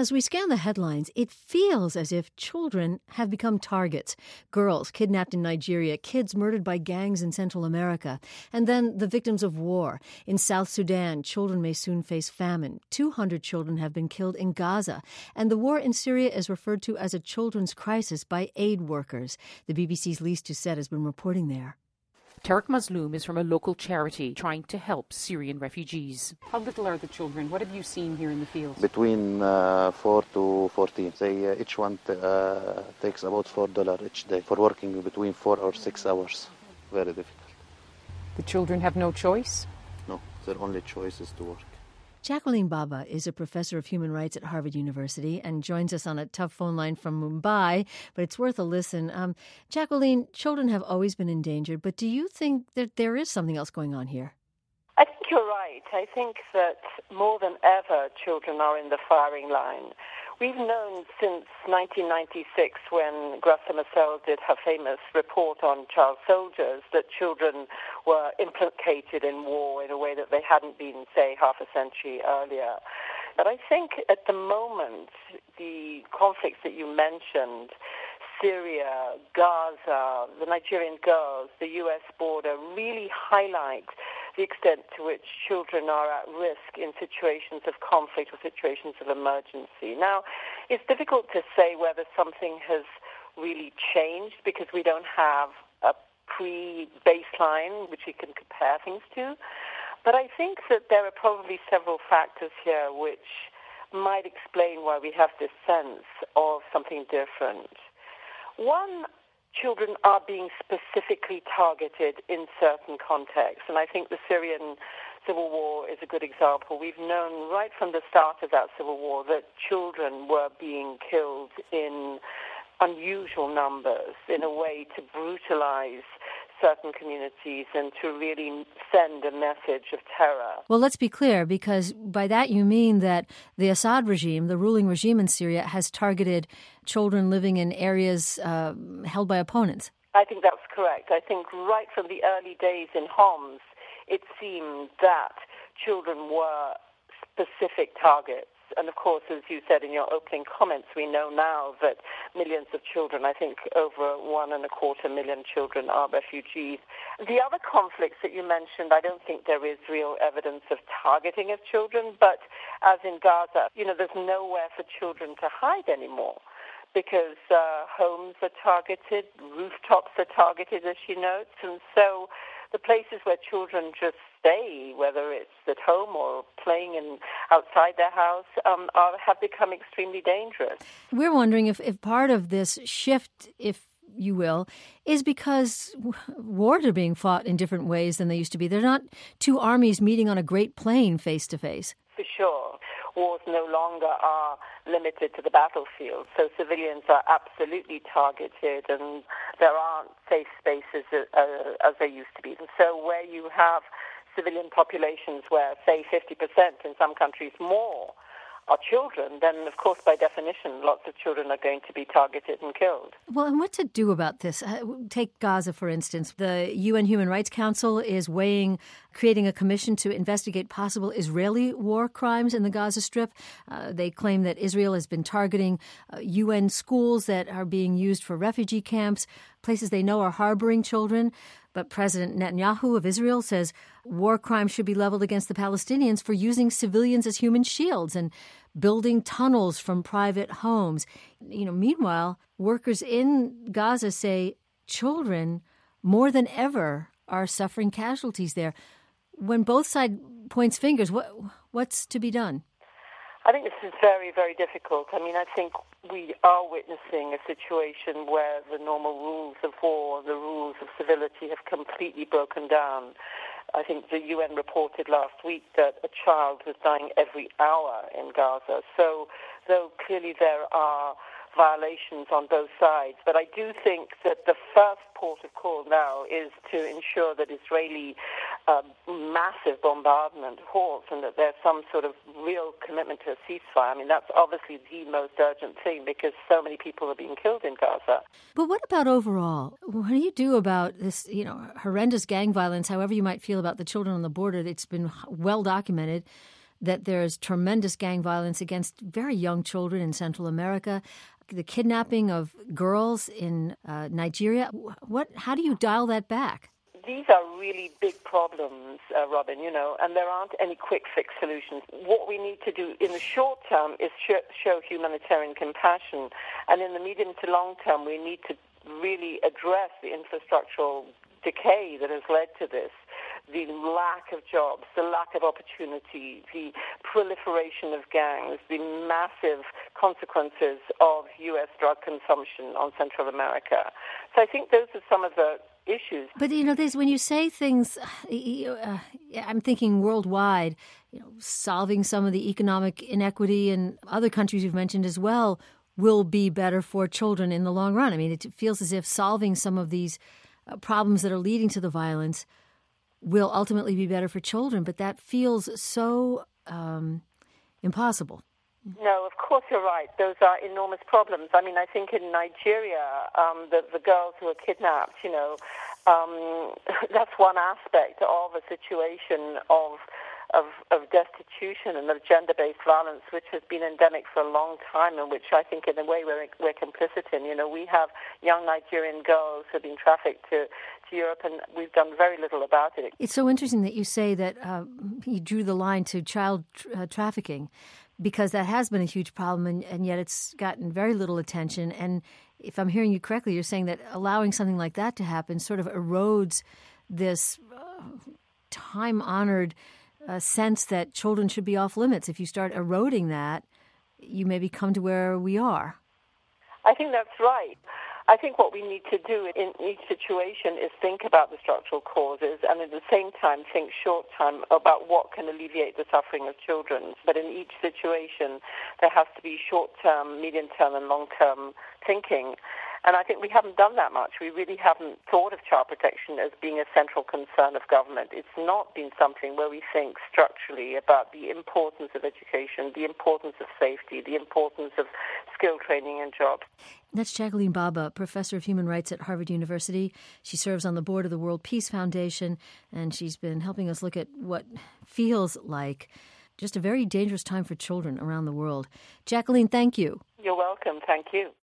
As we scan the headlines, it feels as if children have become targets. Girls kidnapped in Nigeria, kids murdered by gangs in Central America, and then the victims of war. In South Sudan, children may soon face famine. 200 children have been killed in Gaza, and the war in Syria is referred to as a children's crisis by aid workers. The BBC's Lise Doucet has been reporting there. Tarek Mazloum is from a local charity trying to help Syrian refugees. How little are the children? What have you seen here in the fields? Between 4 to 14. Each one takes about $4 each day for working between 4 or 6 hours. Very difficult. The children have no choice? No, their only choice is to work. Jacqueline Baba is a professor of human rights at Harvard University and joins us on a tough phone line from Mumbai, but it's worth a listen. Jacqueline, children have always been endangered, but do you think that there is something else going on here? I think you're right. I think that more than ever, children are in the firing line. We've known since 1996, when Graça Machel did her famous report on child soldiers, that children were implicated in war in a way that they hadn't been, say, half a century earlier. But I think at the moment, the conflicts that you mentioned, Syria, Gaza, the Nigerian girls, the U.S. border, really highlight the extent to which children are at risk in situations of conflict or situations of emergency. Now, it's difficult to say whether something has really changed because we don't have a pre-baseline which we can compare things to. But I think that there are probably several factors here which might explain why we have this sense of something different. One, children are being specifically targeted in certain contexts, and I think the Syrian civil war is a good example. We've known right from the start of that civil war that children were being killed in unusual numbers in a way to brutalize certain communities and to really send a message of terror. Well, let's be clear, because by that you mean that the Assad regime, the ruling regime in Syria, has targeted children living in areas held by opponents. I think that's correct. I think right from the early days in Homs, it seemed that children were specific targets. And of course, as you said in your opening comments, we know now that millions of children, I think over 1.25 million children, are refugees. The other conflicts that you mentioned, I don't think there is real evidence of targeting of children, but as in Gaza, there's nowhere for children to hide anymore because homes are targeted, rooftops are targeted, as she notes, and so the places where children just stay, whether it's at home or playing outside their house, have become extremely dangerous. We're wondering if part of this shift, if you will, is because wars are being fought in different ways than they used to be. They're not two armies meeting on a great plain face to face. For sure. Wars no longer are limited to the battlefield, so civilians are absolutely targeted and there aren't safe spaces as there used to be. And so where you have civilian populations where, say, 50%, in some countries more, are children, then, of course, by definition, lots of children are going to be targeted and killed. Well, and what to do about this? Take Gaza, for instance. The UN Human Rights Council is creating a commission to investigate possible Israeli war crimes in the Gaza Strip. They claim that Israel has been targeting UN schools that are being used for refugee camps, places they know are harboring children. But President Netanyahu of Israel says war crimes should be leveled against the Palestinians for using civilians as human shields and building tunnels from private homes. Meanwhile, workers in Gaza say children, more than ever, are suffering casualties there. When both sides points fingers, what's to be done? I think this is very, very difficult. I think we are witnessing a situation where the normal rules of war, the rules of civility have completely broken down. I think the UN reported last week that a child was dying every hour in Gaza. So, though clearly there are violations on both sides, but I do think that the first port of call now is to ensure that Israeli massive bombardment halts and that there's some sort of real commitment to a ceasefire. That's obviously the most urgent thing because so many people are being killed in Gaza. But what about overall? What do you do about this, horrendous gang violence, however you might feel about the children on the border? It's been well documented. that there's tremendous gang violence against very young children in Central America, the kidnapping of girls in Nigeria. How do you dial that back? These are really big problems, Robin, and there aren't any quick fix solutions. What we need to do in the short term is show humanitarian compassion, and in the medium to long term, we need to really address the infrastructural decay that has led to this, the lack of jobs, the lack of opportunity, the proliferation of gangs, the massive consequences of U.S. drug consumption on Central America. So I think those are some of the issues. But, when you say things, I'm thinking worldwide, solving some of the economic inequity in other countries you've mentioned as well will be better for children in the long run. I mean, it feels as if solving some of these problems that are leading to the violence will ultimately be better for children, but that feels so impossible. No, of course you're right. Those are enormous problems. I mean, I think in Nigeria, the girls who were kidnapped, that's one aspect of a situation of destitution and of gender-based violence, which has been endemic for a long time, and which I think in a way we're complicit in. We have young Nigerian girls who have been trafficked to Europe, and we've done very little about it. It's so interesting that you say that you drew the line to child trafficking, because that has been a huge problem, and yet it's gotten very little attention. And if I'm hearing you correctly, you're saying that allowing something like that to happen sort of erodes this time-honored sense that children should be off limits. If you start eroding that, you maybe come to where we are. I think that's right. I think what we need to do in each situation is think about the structural causes and at the same time think short-term about what can alleviate the suffering of children. But in each situation, there has to be short-term, medium-term and long-term thinking. And I think we haven't done that much. We really haven't thought of child protection as being a central concern of government. It's not been something where we think structurally about the importance of education, the importance of safety, the importance of skill training and jobs. That's Jacqueline Baba, professor of human rights at Harvard University. She serves on the board of the World Peace Foundation, and she's been helping us look at what feels like just a very dangerous time for children around the world. Jacqueline, thank you. You're welcome. Thank you.